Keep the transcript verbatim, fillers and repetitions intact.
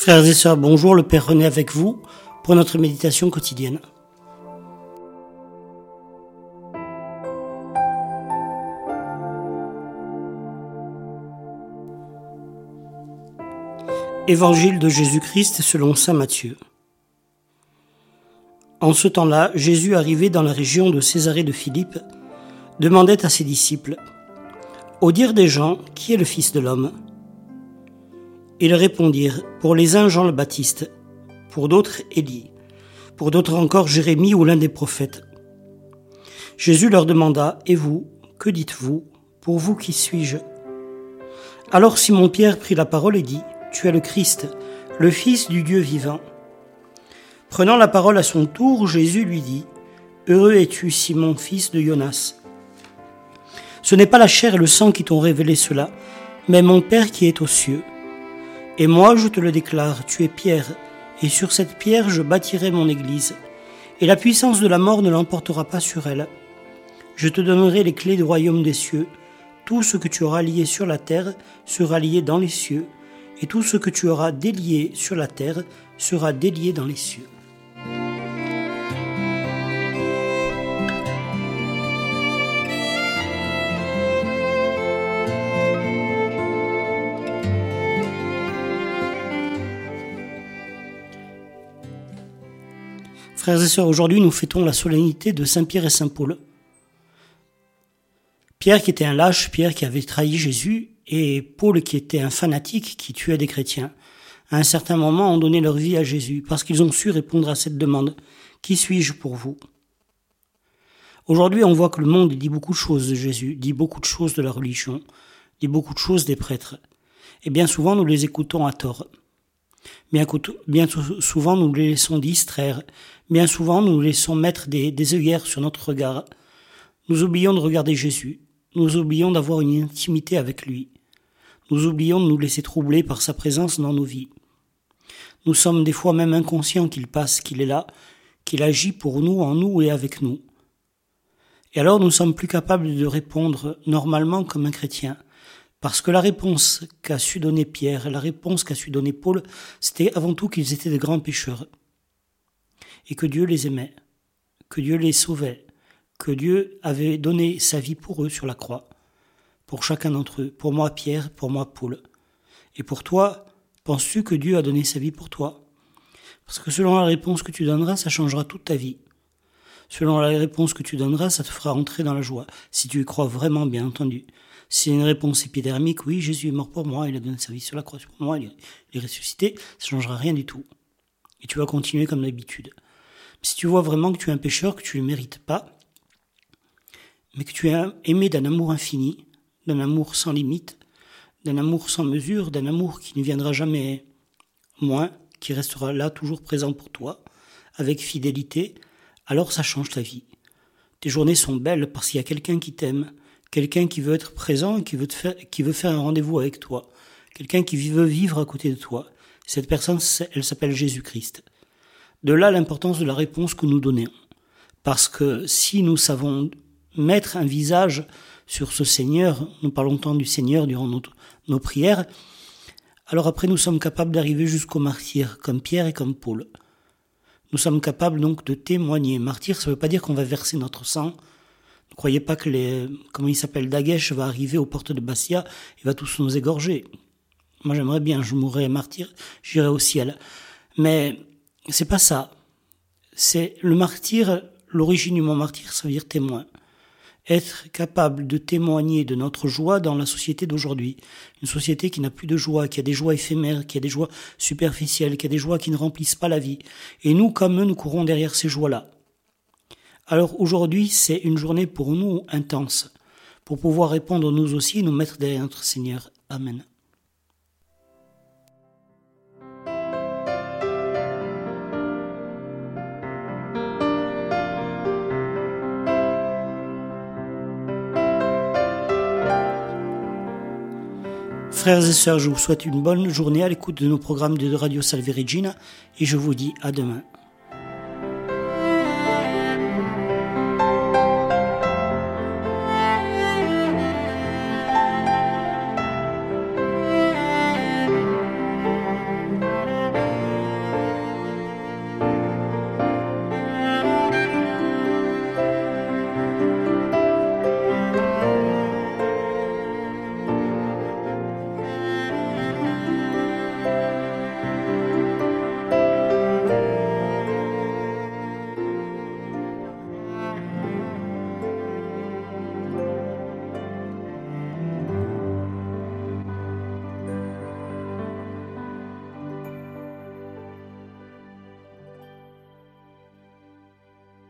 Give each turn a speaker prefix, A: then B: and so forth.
A: Frères et sœurs, bonjour, le Père René avec vous pour notre méditation quotidienne. Évangile de Jésus-Christ selon saint Matthieu. En ce temps-là, Jésus, arrivé dans la région de Césarée de Philippe, demandait à ses disciples : « Au dire des gens, qui est le Fils de l'homme ?» Ils répondirent : pour les uns Jean le Baptiste, pour d'autres Élie, pour d'autres encore Jérémie ou l'un des prophètes. Jésus leur demanda : Et vous, que dites-vous ? Pour vous, qui suis-je ? Alors Simon-Pierre prit la parole et dit : Tu es le Christ, le Fils du Dieu vivant. Prenant la parole à son tour, Jésus lui dit : Heureux es-tu, Simon, fils de Jonas. Ce n'est pas la chair et le sang qui t'ont révélé cela, mais mon Père qui est aux cieux. Et moi, je te le déclare, tu es Pierre, et sur cette pierre je bâtirai mon église, et la puissance de la mort ne l'emportera pas sur elle. Je te donnerai les clés du royaume des cieux. Tout ce que tu auras lié sur la terre sera lié dans les cieux, et tout ce que tu auras délié sur la terre sera délié dans les cieux. Frères et sœurs, aujourd'hui nous fêtons la solennité de Saint Pierre et Saint Paul. Pierre qui était un lâche, Pierre qui avait trahi Jésus, et Paul qui était un fanatique qui tuait des chrétiens, à un certain moment ont donné leur vie à Jésus, parce qu'ils ont su répondre à cette demande : « Qui suis-je pour vous ?» Aujourd'hui on voit que le monde dit beaucoup de choses de Jésus, dit beaucoup de choses de la religion, dit beaucoup de choses des prêtres, et bien souvent nous les écoutons à tort. Bien, bien souvent, nous les laissons distraire. Bien souvent, nous laissons mettre des, des œillères sur notre regard. Nous oublions de regarder Jésus. Nous oublions d'avoir une intimité avec lui. Nous oublions de nous laisser troubler par sa présence dans nos vies. Nous sommes des fois même inconscients qu'il passe, qu'il est là, qu'il agit pour nous, en nous et avec nous. Et alors, nous sommes plus capables de répondre normalement comme un chrétien. Parce que la réponse qu'a su donner Pierre, la réponse qu'a su donner Paul, c'était avant tout qu'ils étaient de grands pécheurs. Et que Dieu les aimait, que Dieu les sauvait, que Dieu avait donné sa vie pour eux sur la croix, pour chacun d'entre eux, pour moi Pierre, pour moi Paul. Et pour toi, penses-tu que Dieu a donné sa vie pour toi ? Parce que selon la réponse que tu donneras, ça changera toute ta vie. Selon la réponse que tu donneras, ça te fera entrer dans la joie, si tu y crois vraiment, bien entendu. Si c'est une réponse épidermique, oui, Jésus est mort pour moi, il a donné sa vie sur la croix pour moi, il est ressuscité, ça ne changera rien du tout. Et tu vas continuer comme d'habitude. Mais si tu vois vraiment que tu es un pécheur, que tu ne le mérites pas, mais que tu es aimé d'un amour infini, d'un amour sans limite, d'un amour sans mesure, d'un amour qui ne viendra jamais moins, qui restera là, toujours présent pour toi, avec fidélité, alors ça change ta vie. Tes journées sont belles parce qu'il y a quelqu'un qui t'aime, quelqu'un qui veut être présent et qui veut, te faire, qui veut faire un rendez-vous avec toi. Quelqu'un qui veut vivre à côté de toi. Cette personne, elle s'appelle Jésus-Christ. De là l'importance de la réponse que nous donnons. Parce que si nous savons mettre un visage sur ce Seigneur, nous parlons tant du Seigneur durant notre, nos prières, alors après nous sommes capables d'arriver jusqu'au martyr, comme Pierre et comme Paul. Nous sommes capables donc de témoigner. Martyr, ça ne veut pas dire qu'on va verser notre sang. Ne croyez pas que les, comment il s'appelle, Dagesh va arriver aux portes de Bastia et va tous nous égorger. Moi, j'aimerais bien, je mourrais martyr, j'irai au ciel. Mais c'est pas ça. C'est le martyr, l'origine du mot martyr, ça veut dire témoin. Être capable de témoigner de notre joie dans la société d'aujourd'hui. Une société qui n'a plus de joie, qui a des joies éphémères, qui a des joies superficielles, qui a des joies qui ne remplissent pas la vie. Et nous, comme eux, nous courons derrière ces joies-là. Alors aujourd'hui, c'est une journée pour nous intense, pour pouvoir répondre nous aussi et nous mettre derrière notre Seigneur. Amen. Frères et sœurs, je vous souhaite une bonne journée à l'écoute de nos programmes de Radio Salve Regina et je vous dis à demain.